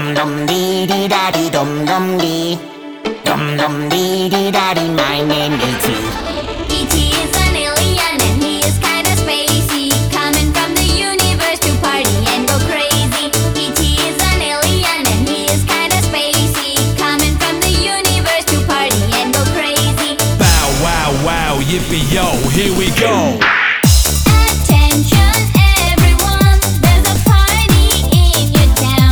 dum dee dee da dee dum dee. Dum dee dee da dee. My name is E.T. E.T. is an alien and he is kinda spacey, coming from the universe to party and go crazy. E.T. is an alien and he is kinda spacey, coming from the universe to party and go crazy. Bow wow wow yippee yo, here we go. Attention.